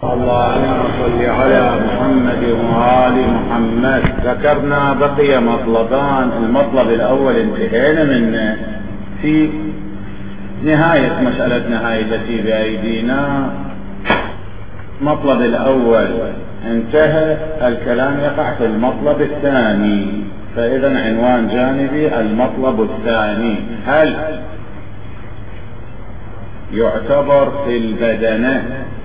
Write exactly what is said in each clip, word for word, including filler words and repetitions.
اللهم صل على محمد وآل محمد. ذكرنا بقي مطلبان. المطلب الأول انتهينا منه في نهاية مسألة نهاية التي بأيدينا. المطلب الأول انتهى، الكلام يقع في المطلب الثاني. فإذا عنوان جانبي المطلب الثاني: هل يعتبر في البدنة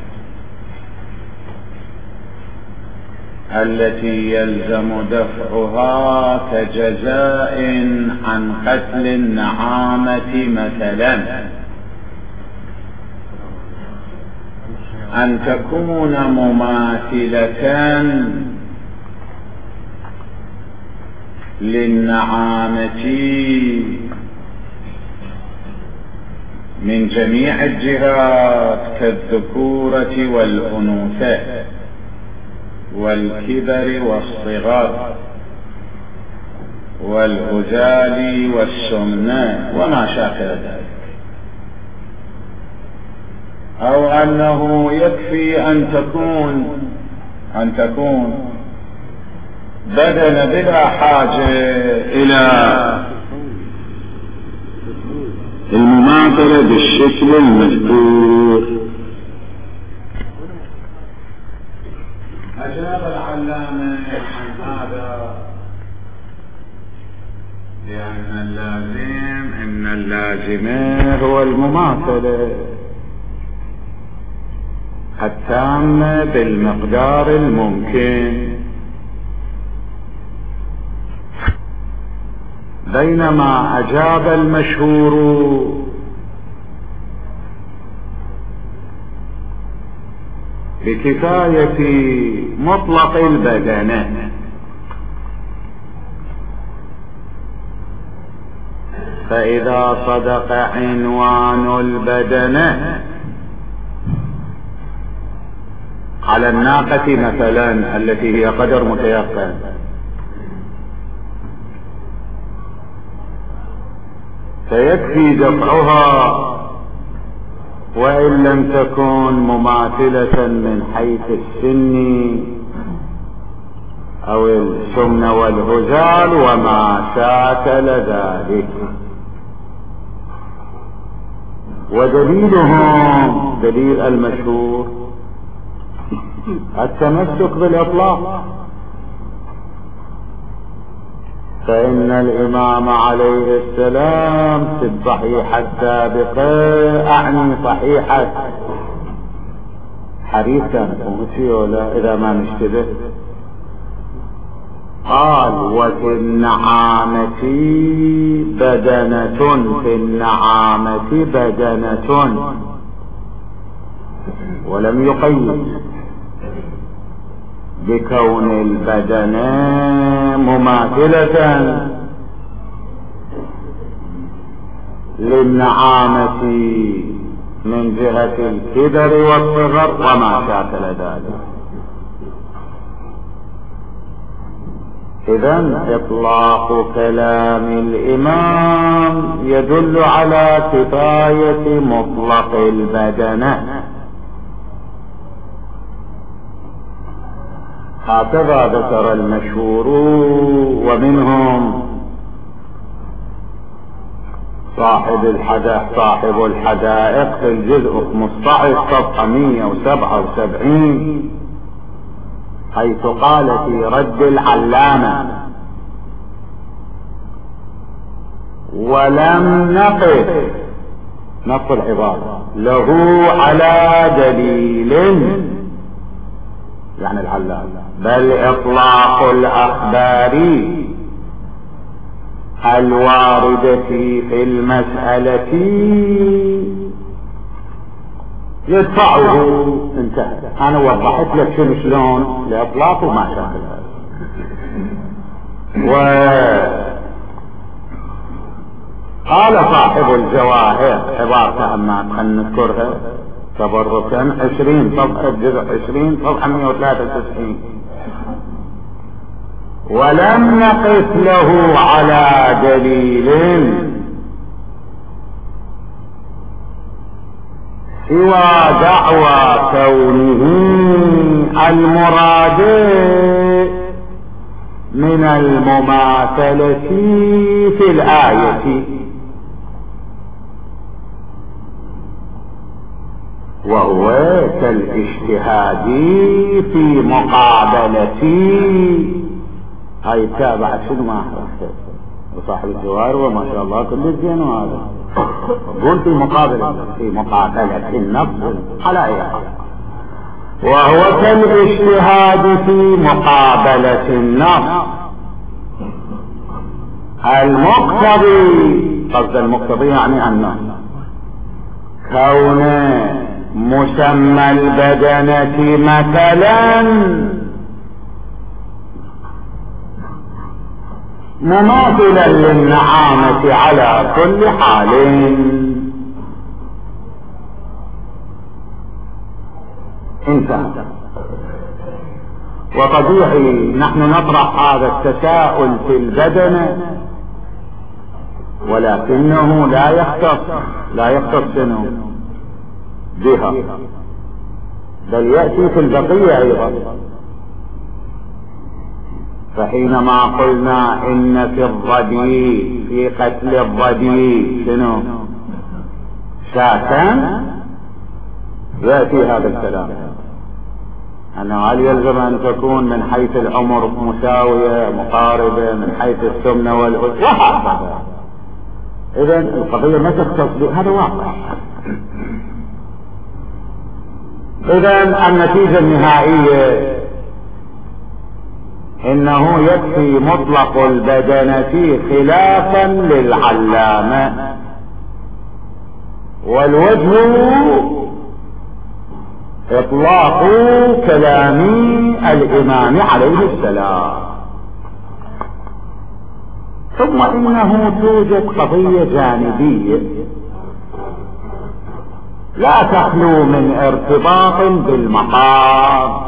التي يلزم دفعها كجزاء عن قتل النعامة مثلا أن تكون مماثلة للنعامة من جميع الجهات كالذكورة والأنوثة والكبر والصغر والهزال والسمنة وما شاكل ذلك، أو أنه يكفي أن تكون أن تكون بدن بلا حاجة إلى المماثلة بالشكل المذكور. أجاب العلامة عن هذا لأن اللازم إن اللازم هو المماثلة التامة بالمقدار الممكن، بينما أجاب المشهور بكفاية مطلق البدنة. فإذا صدق عنوان البدنة على الناقة مثلا التي هي قدر متيقن، فيكفي دفعها وإن لم تكن مماثلة من حيث السن أو السمن والهزال وما شاكل ذلك. ودليلهم دليل المشهور التمسك بالإطلاق، فإن الإمام عليه السلام في الصحيحة السابقة، أعني صحيحة حديث كانت أمتي ولا إذا ما نشتبه، قال: وفي النعامة بدنة في النعامة بدنة، ولم يقيد بكون البدنة مماثلة للنعامة من جهة الكبر والصغر وما شاكل ذلك. إذن إطلاق كلام الإمام يدل على كفاية مطلق البدنة. هكذا ذكر المشهور، ومنهم صاحب الحدائق صاحب الحدائق في الجزء خمسة عشر صفحة مئة وسبعة وسبعين، حيث قال في رد العلامة: ولم نقف نص العبارة له على دليل، يعني العلامة، بل إطلاق الأخبار الواردة في المسألة يدفعه. انتهى. أنا وضحت لك شنو شلون الإطلاق وما شابه. وقال صاحب الجواهر عبارة أما خلنا نذكرها تبركا: عشرين صفحة جزء عشرين صفحة مئة وثلاثة وتسعين: ولم نقف له على دليل سوى دعوى كونه المراد من المماثلة في الآية، وهو كالاجتهاد في مقابلتي. هاي تابعت شنو ما أحرفت وصاحب الجوار وما شاء الله كل الزين، وهذا قول في مقابلة في مقابلة النفس على أي حال، وهو كالاجتهاد في مقابلة النفس المقتضي. قصد المقتضي يعني النفس كون مسمى البدنة مثلا مماثلا للنعامة على كل حال. انتهى. وطبيعي نحن نطرح هذا التساؤل في البدنة، ولكنه لا يختص لا يختص بها، بل يأتي في البقية أيضا. فحينما قلنا إن في الردي في قتل الردي شنو شاة، يأتي هذا الكلام أنه هل يلزم أن تكون من حيث العمر مساوية مقاربة من حيث السمنة والأذن وهكذا. إذن القضية ما تختص به، هذا واقع. إذن النتيجة النهائية إنه يكفي مطلق البدنة خلافا للعلامة، والوجه إطلاق كلام الإمام عليه السلام. ثم إنه توجد قضية جانبية لا تخلو من ارتباط بالمقام،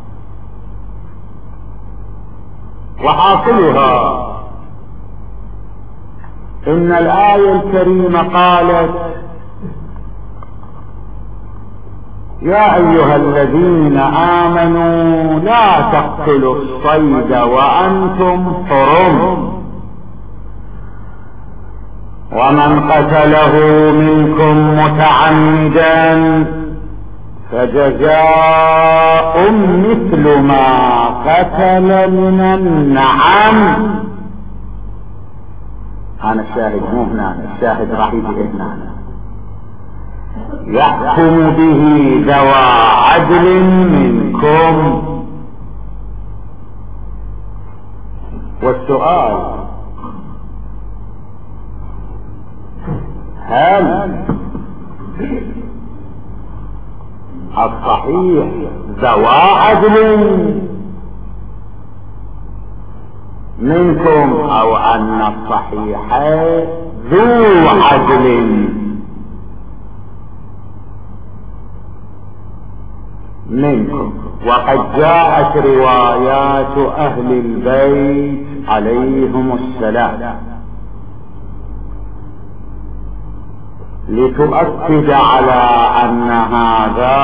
وحاصلها إن الآية الكريمة قالت: يا أيها الذين آمنوا لا تقتلوا الصيد وأنتم حرم، ومن قتله منكم متعمدا فجزاء مثل ما قتل من النعم. أنا الشاهد مو هنا، الشاهد راح يجي هنا. يحكم به ذوى عدل منكم. والسؤال: هل الصحيح ذوى عدل منكم أو أن الصحيح ذو عدل منكم؟ وقد جاءت روايات أهل البيت عليهم السلام لتؤكد على أن هذا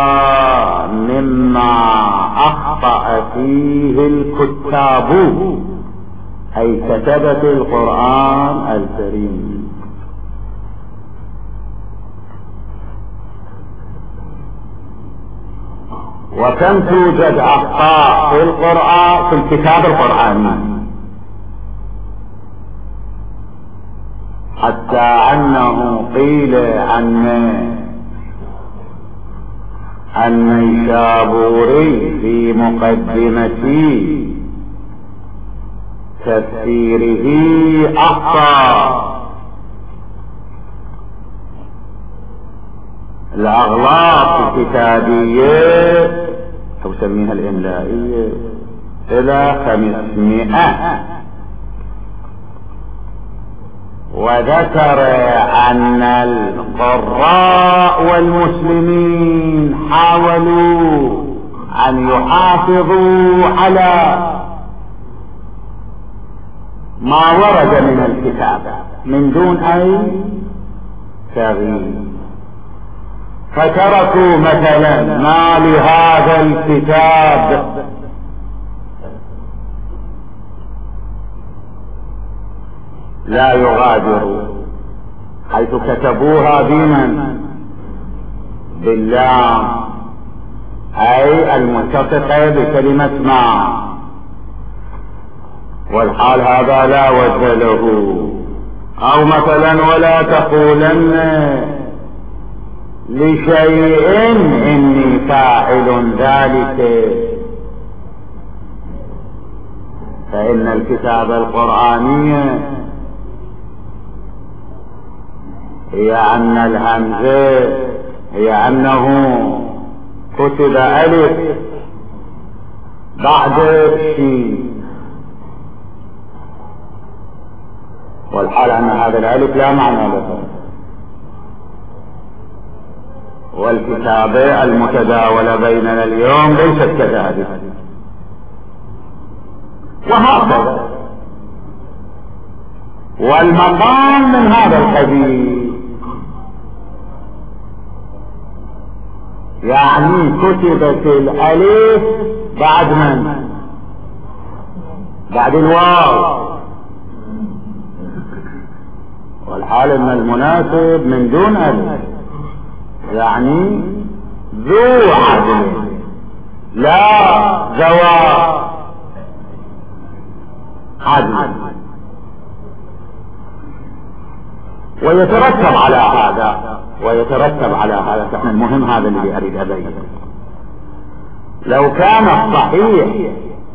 مما أخطأ فيه الكتاب، أي كتبت القرآن الكريم. وكم توجد أخطاء في القرآن في الكتاب القرآني، حتى أنه قيل أن النيسابوري في مقدمة تفسيره أخطأ الأغلاط الكتابية أو سميها الإملائية إلى خمسمائة، وذكر أن القراء والمسلمين حاولوا أن يحافظوا على ما ورد من الكتاب من دون أي تغيير. فتركوا مثلا ما لهذا الكتاب لا يغادر، حيث كتبوها بمن؟ باللام، أي الملتصقة بكلمة ما، والحال هذا لا وجه له. أو مثلا ولا تقولن لشيء إني فاعل ذلك، فإن الكتاب القرآني هي أن الهمزة هي أنه كتب ألف بعد شين، والحال أن هذا الألف لا معنى له، والكتابة المتداولة بيننا اليوم ليست كذلك، وهكذا. والمقام من هذا القبيل، يعني كتبت الألف بعد من؟ بعد الواو، والحال ان المناسب من دون ألف، يعني ذو عدل لا ذوى عدل. ويترتب على هذا ويترتب على هذا فإحنا المهم هذا اللي أريد أبين، لو كان الصحيح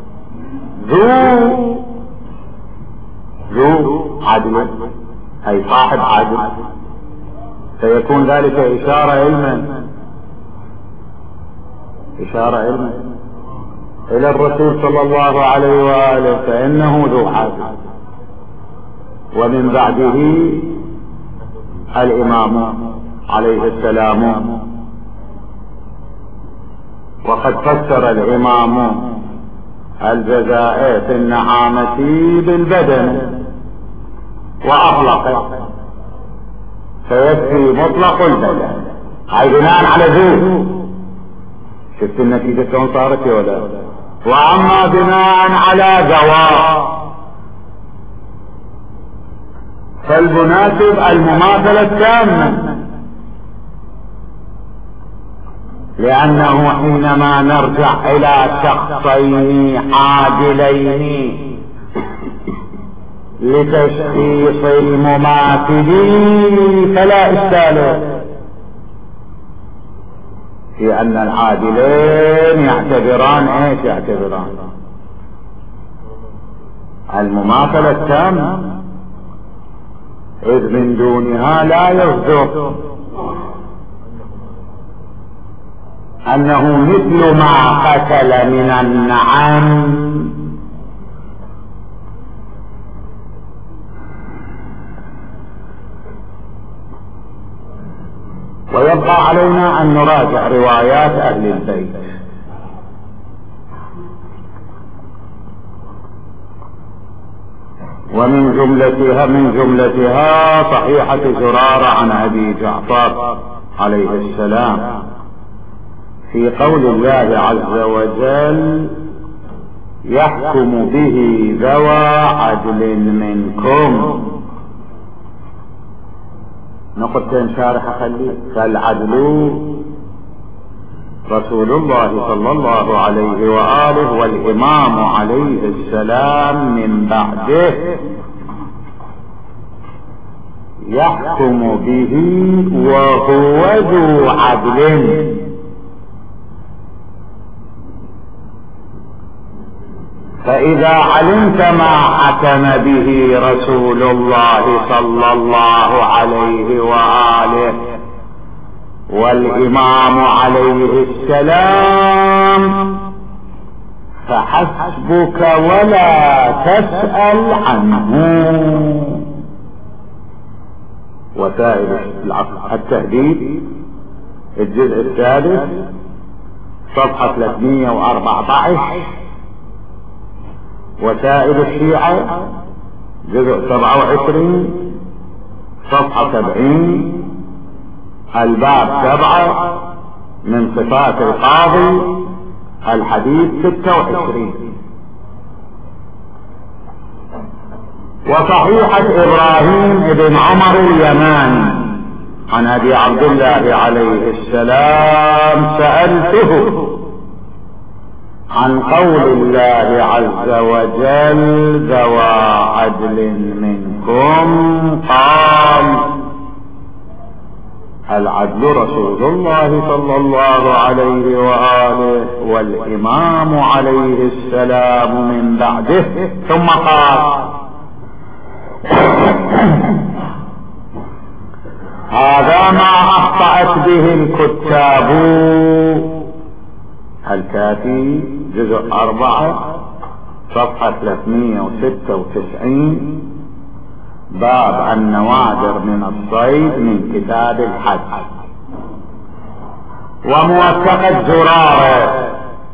ذو ذو عدل أي صاحب عدل، سيكون ذلك إشارة علما إشارة علما إلى الرسول صلى الله عليه وآله، فإنه ذو عدل، ومن بعده الإمام عليه السلام. وقد فسر الإمام الجزاء في النعامة بالبدن وأطلق، فيكفي مطلق البدن، هاي بناء على ذو. شفت النتيجة شلون صارت ولا؟ وأما بناء على ذواه فالمناسب المماثلة التامة، لأنه حينما نرجع إلى شخصين عادلين لتشخيص المماثلين فلا إشكال في أن العادلين يعتبران ايش؟ يعتبران المماثلة التامة، إذ من دونها لا يصدق أنه مثل ما قتل من النعم ويبقى علينا أن نراجع روايات أهل البيت. ومن جملتها من جملتها صحيحة زرارة عن أبي جعفر عليه السلام في قول الله عز وجل: يحكم به ذوى عدل منكم. نقطتين شارح خليه. فالعدل رسول الله صلى الله عليه وآله والإمام عليه السلام من بعده يحكم به وهو ذو عدل. فإذا علمت ما حكم به رسول الله صلى الله عليه وآله والإمام عليه السلام فحسبك ولا تسأل عنه. وسائل التهديد الجزء الثالث صفحة ثلاثمئة وأربعة عشر. وسائل الشيعة جزء سبعة وعشرين صفحة سبعين الباب سبعة من صفات القاضي، الحديث ستة وعشرين. وصحيحة ابراهيم ابن عمر اليماني عن ابي عبد الله عليه السلام سألته عن قول الله عز وجل ذوى عدل منكم، قال العدل رسول الله صلى الله عليه وآله والإمام عليه السلام من بعده، ثم قال هذا ما أخطأت به الكتاب. الكافي جزء أربعة صفحة ثلاثمائة وستة وتسعين، باب النوادر من الصيد من كتاب الحج. وموثقة زرارة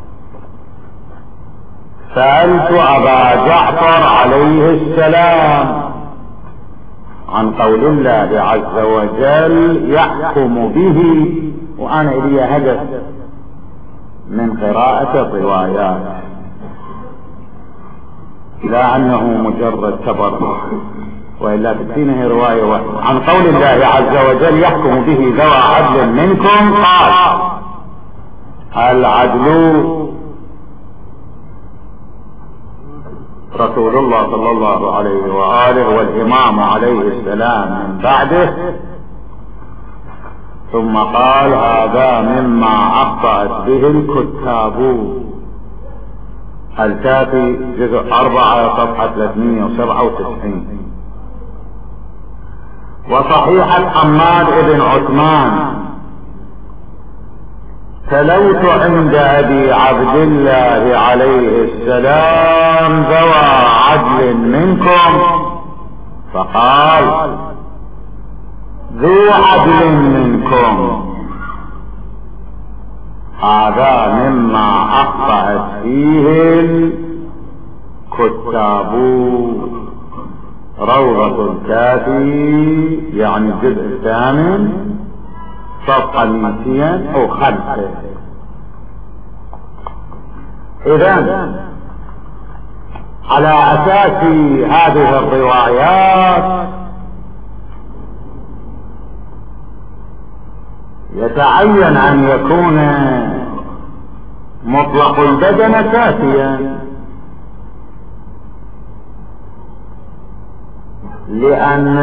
سألت أبا جعفر عليه السلام عن قول الله عز وجل يحكم به، وأنا إلي هدف من قراءة الروايات لا أنه مجرد تبرع، وإلا تكفينه رواية واحدة. عن قول الله عز وجل يحكم به ذوى عدل منكم، قال العدل رسول الله صلى الله عليه وآله والإمام عليه السلام من بعده، ثم قال هذا مما أخطأت به الكتاب. الكافي جزء أربعة صفحة ثلاثمائة وسبعة وتسعين. وصحيحة حماد بن عثمان تلوت عند أبي عبد الله عليه السلام ذوى عدل منكم، فقال ذو عدل منكم، هذا مما أخطأت فيه الكتاب. روضة الكافي يعني الجزء الثامن صفحة مئتين أو خمسة. إذن على أساس هذه الروايات يتعين أن يكون مطلق البدن كافيا، لأن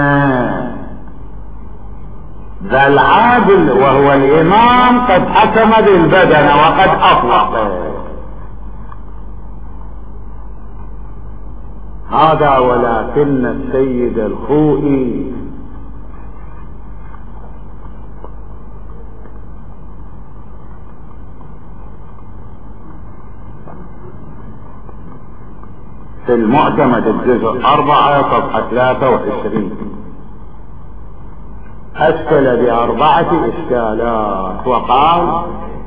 ذا العادل وهو الإمام قد حكم بالبدن وقد أطلق. هذا ولكن السيد الخوئي في المعتمد الجزء أربعة صفحة ثلاثة وعشرين أشكل بأربعة إشكالات، وقال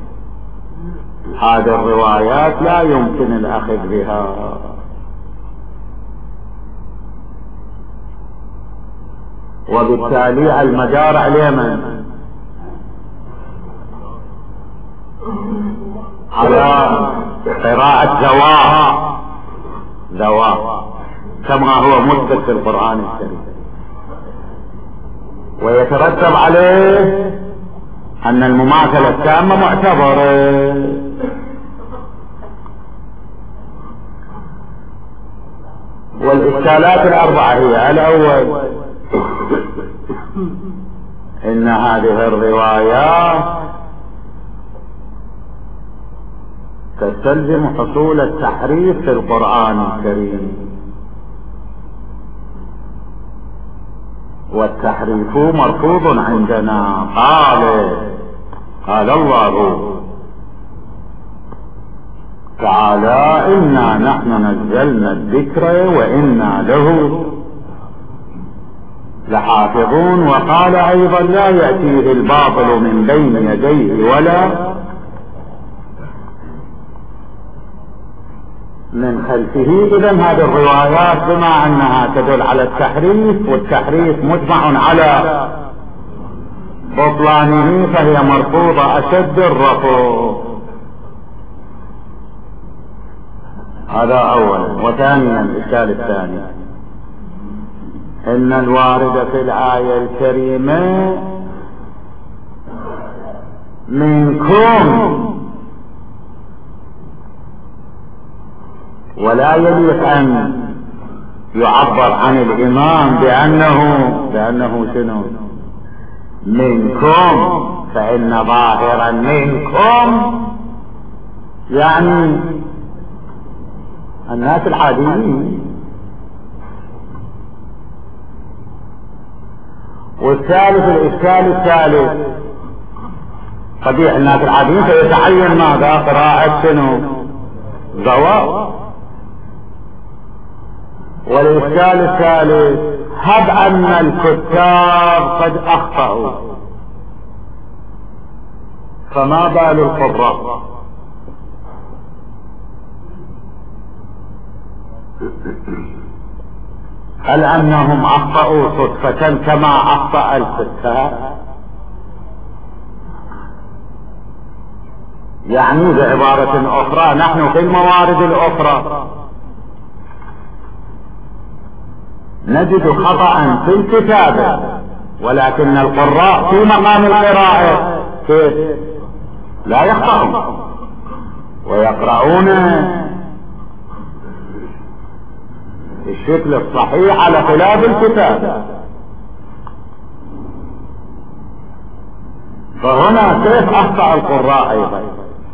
هذه الروايات لا يمكن الأخذ بها، وبالتالي المدار على من؟ على قراءة ذواه ذواه كما هو مثبت في القرآن الكريم، ويترتب عليه أن المماثلة التامة معتبرة. والإشكالات الأربعة هي: الأول إن هذه الروايات تستلزم حصول التحريف في القرآن الكريم، والتحريف مرفوض عندنا. قال قال الله تعالى إنا نحن نزلنا الذكر وإنا له لحافظون، وقال أيضا لا يأتيه الباطل من بين يديه ولا من خلفه. إذن هذه الروايات بما أنها تدل على التحريف، والتحريف مجمع على بطلانه فهي مرفوضة أشد الرفض. هذا أولا. وثانيا الإشكال الثاني إن الوارد في الآية الكريمة منكم، ولا يليق أن يعبر عن الإمام بأنه بأنه شنو؟ منكم، فإن ظاهرا منكم يعني الناس العاديين. والثالث الإشكال الثالث قبيح الناس العاديين فيتعين ماذا؟ قراءة شنو؟ زواء. والإشكال الثالث هب أن الكتاب قد أخطأوا، فما بال القراء؟ هل أنهم أخطأوا صدفة كما أخطأ الكتاب؟ يعني بعبارة أخرى نحن في الموارد الأخرى نجد خطأ في الكتابة، ولكن القراء في مقام القراءة كيف؟ لا يخطئون ويقرؤون الشكل الصحيح على خلاف الكتاب. فهنا كيف أخطأ القراء أيضا؟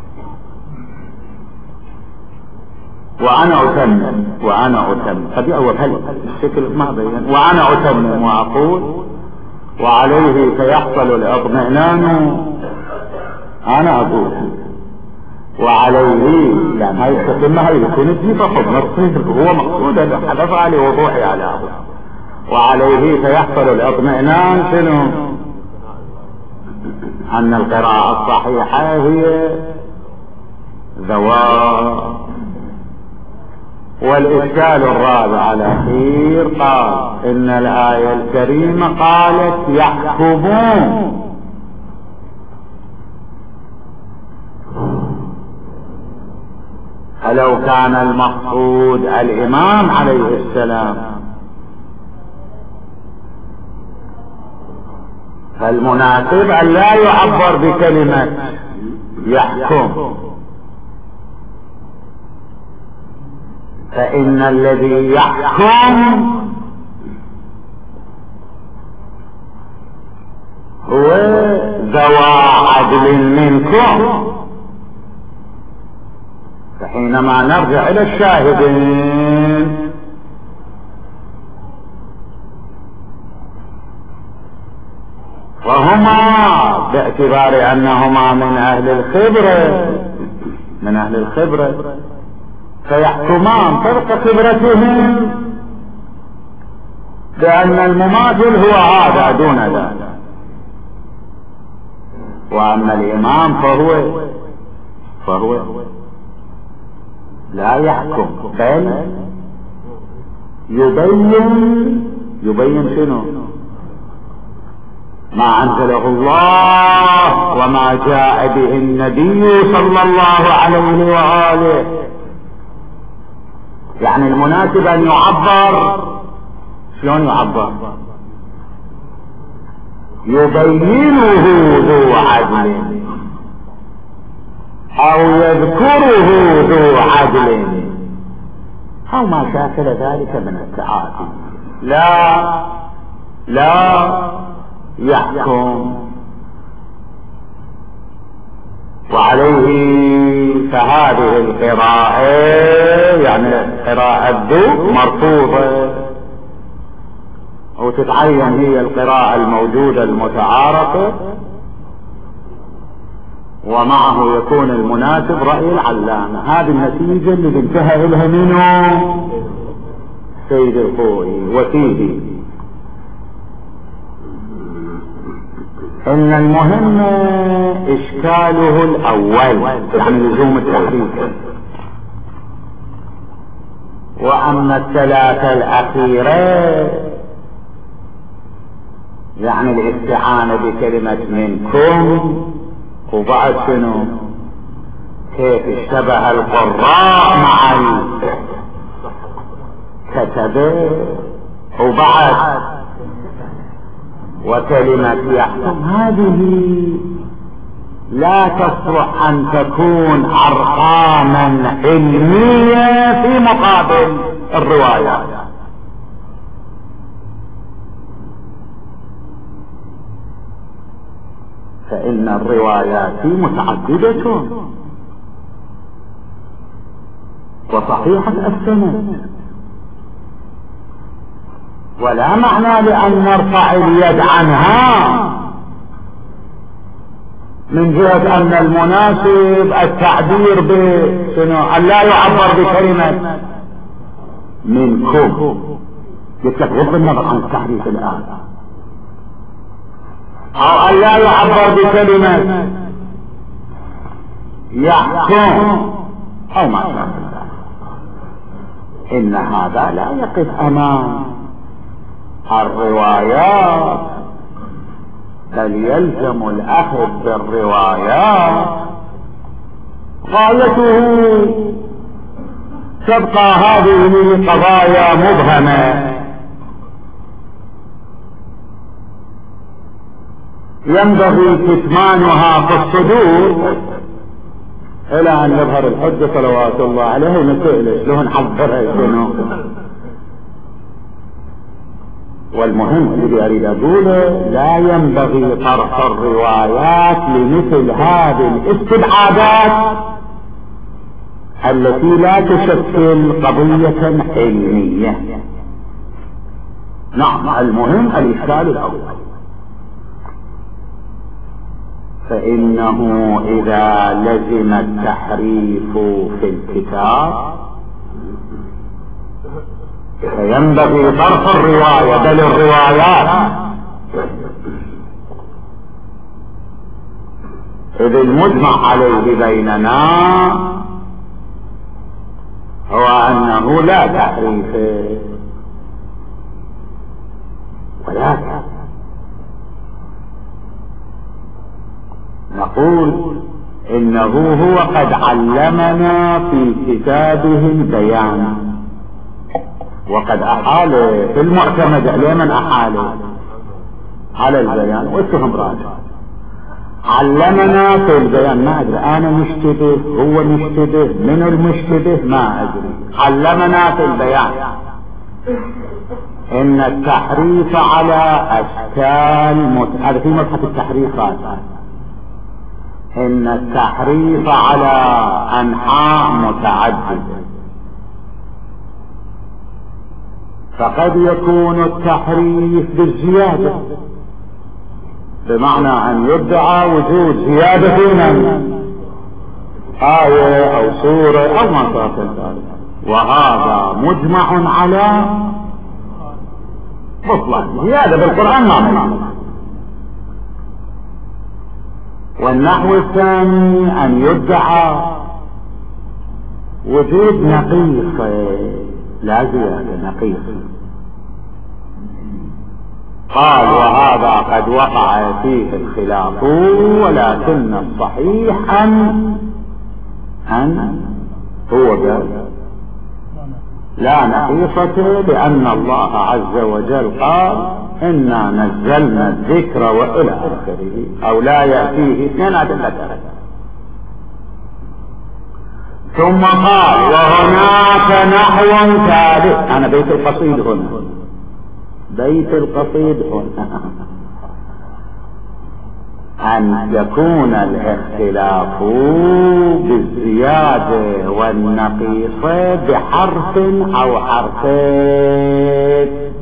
وأنا أتمم وأنا أتمم قد أول هل الشكل ما بين وأنا أتمم وأقول وعليه سيحصل الاطمئنان، أنا أقول وعليه، يعني هاي التتمة هاي يكون دي فقط نصير هو مقصود حدث على وضوحي على أبو، وعليه سيحصل الاطمئنان شنو؟ أن القراءة الصحيحة هي ذوات. والإشكال الرابع الأخير قال إن الآية الكريمة قالت يحكمون، فلو كان المقصود الإمام عليه السلام فالمناسب أن لا يعبر بكلمة يحكم، فإن الذي يحكم هو ذوى عدل منكم. فحينما نرجع إلى الشاهدين وهما باعتبار أنهما من أهل الخبرة من أهل الخبرة فيحكمان طبق خبرتهم بأن المماثل هو هذا دون ذلك، وأما الإمام فهو فهو لا يحكم بل يبين يبين شنو؟ ما أنزله الله وما جاء به النبي صلى الله عليه وآله. يعني المناسب أن يعبر شلون يعبر؟ يبينه ذو عدل أو يذكره ذو عدل أو ما شاكل ذلك من التعاطي. لا لا يحكم. وعليه فهذه القراءة يعني قراءة ذو مرفوضة، وتتعين هي القراءة الموجودة المتعارفة، ومعه يكون المناسب رأي العلامة. هذه النتيجة اللي انتهى لها منه سيد الخوئي. وفيه ان المهم اشكاله الاول يعني لزوم التحريك، واما الثلاثة الاخيرة يعني الاستعانة بكلمة منكم، وبعد شنو كيف اشتبه القراء مع الكتبة، وبعد وكلمة يحكم. هذه لا تصلح ان تكون ارقاما علمية في مقابل الروايات. فإن الروايات متعددة وصحيحة السند، ولا معنى لأن نرفع اليد عنها من جهة أن المناسب التعبير بشنو أن لا يعبر بكلمة منكم. قلت لك غض النظر عن التحريف الآن، أو أن لا يعبر بكلمة يحكم أو ما شاء الله، إن هذا لا يقف أمام الروايات، بل يلزم الأخذ بالروايات. غايته تبقى هذه قضايا مبهمة ينبغي كتمانها في الصدور الى ان يظهر الحج صلوات الله عليه ونسأله شلون حضرها شنو. والمهم اللي اريد اقوله لا ينبغي طرح الروايات لمثل هذه الاستبعادات التي لا تشكل قضية علمية. نعم المهم الاشكال الاول، فإنه إذا لزم التحريف في الكتاب فينبغي طرح الرواية بل الروايات، إذ المجمع عليه بيننا هو أنه لا تحريف، ولكن نقول إنه هو قد علمنا في كتابه البيان، وقد أحال في المعتمد لمن أحال على البيان واتهم راجع. علمنا في البيان، ما أدري أنا مشتبه هو مشتبه من المشتبه ما أدري. علمنا في البيان إن التحريف على أشكال مت... هذا في مبحث التحريفات، إن التحريف على أنحاء متعددة، فقد يكون التحريف بالزيادة، بمعنى أن يدعى وجود زيادة في آية أو سورة أو ما شابه ذلك، وهذا مجمع على بطلان زيادة بالقرآن ما معنى. والنحو الثاني أن يدعى وجود نقيص لا زيادة نقيص. قال وهذا قد وقع فيه الخلاف، ولكن الصحيح أن أن هو قال لا نقيصة، لأن الله عز وجل قال إنا نزلنا الذكر وإلى آخره، أو لا يأتيه اثنين أدلة. ثم قال وهناك نحو ثالث، أنا بيت القصيد هنا، بيت القصيد هنا أن يكون الاختلاف بالزيادة والنقيصة بحرف أو حرفين،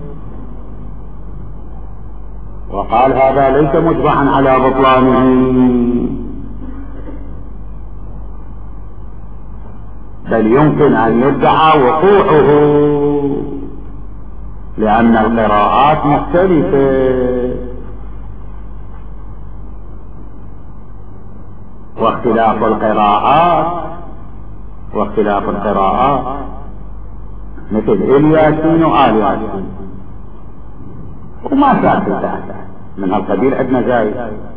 وقال هذا ليس مجمعا على بطلانه، بل يمكن أن يدعى وقوعه، لأن القراءات مختلفة، واختلاف القراءات واختلاف القراءات مثل الياسين وآل ياسين وما شاكل ذلك. من هالقبيل عندنا زايد.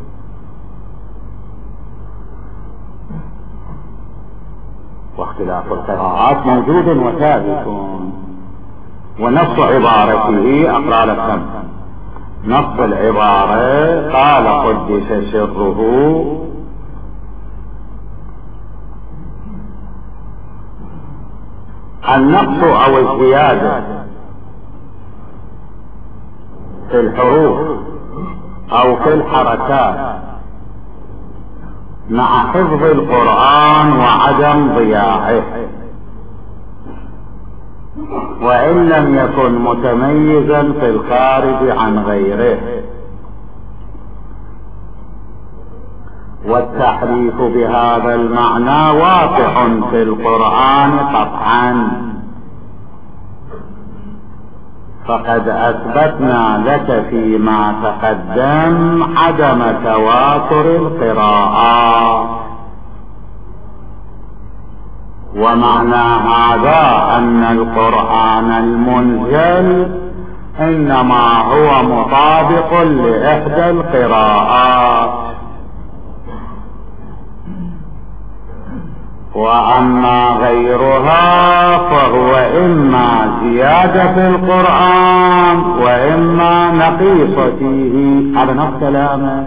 واختلاف القراءات موجود وثابت، ونص عبارته أقرأ لك كم نص العبارة: قال قدس سره النقص أو الزيادة في الحروف أو في الحركات مع حفظ القرآن وعدم ضياعه، وإن لم يكن متميزا في الخارج عن غيره، والتحريف بهذا المعنى واقع في القرآن قطعا، فقد أثبتنا لك فيما تقدم عدم تواتر القراءات. ومعنى هذا أن القرآن المنزل إنما هو مطابق لإحدى القراءات، وأما غيرها فهو إما زيادة في القرآن وإما نقيص فيه. هذا نفس كلامه.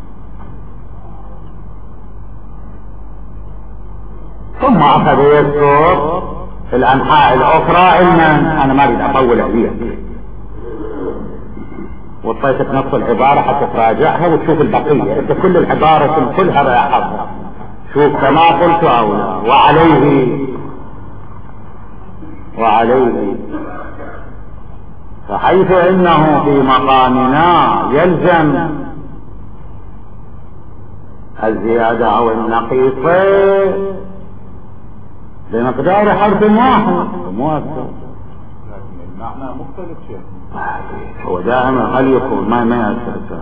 ثم أخذ يذكر في الأنحاء الأخرى علما أنا ما أريد أطول عليها، وطيتك نص العبارة حتى تراجعها وتشوف البقية. أنت كل العبارة كلها رايحة شوف كما قلت أولا. وعليه وعليه فحيث إنه في مقامنا يلزم الزيادة أو النقيصة بمقدار حرف واحد مو أكثر، لكن المعنى مختلف شيء. هو دائما هل يكون ما ما يأثر.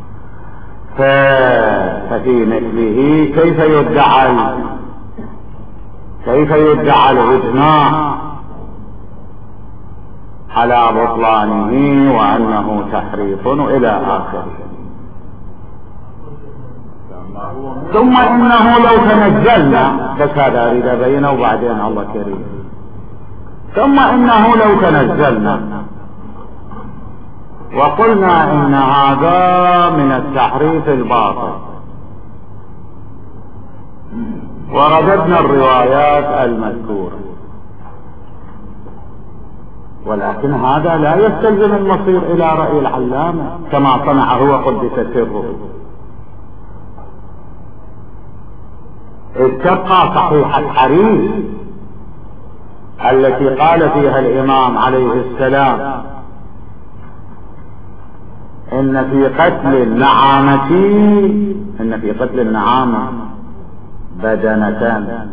ففي مثله كيف يدعى كيف يدعى الإجماع على بطلانه وأنه تحريف إلى آخره. ثم إنه لو تنزلنا، بس هذا أريد أبينه وبعدين الله كريم. ثم إنه لو تنزلنا وقلنا إن هذا من التحريف الباطل ورددنا الروايات المذكورة، ولكن هذا لا يستلزم المصير إلى رأي العلامة كما صنع هو قدس سره، إذ تبقى صحيحة الحديث التي قال فيها الإمام عليه السلام إن في قتل النعامة إن في قتل النعامة بدنتان،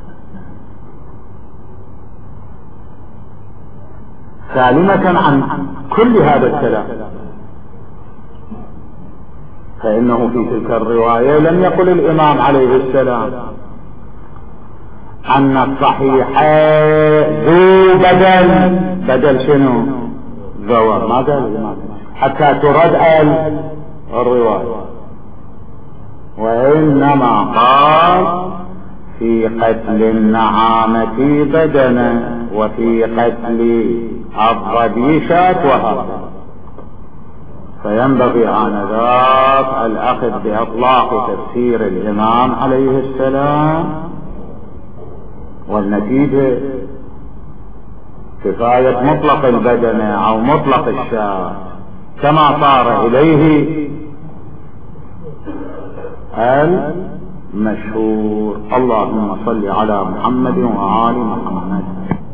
سالمة عن كل هذا الكلام. فإنه في تلك الرواية لم يقل الإمام عليه السلام أن الصحيح ذو بدل. بدل شنو؟ زور. ما قال الإمام حتى ترد الرواية، وإنما قال في قتل النعامة بدنا وفي قتل الظبي شاة وهذا. فينبغي آنذاك الأخذ بإطلاق تفسير الإمام عليه السلام، والنتيجة كفاية مطلق البدنة أو مطلق الشاة كما صار إليه المشهور. اللهم صل على محمد وآل محمد.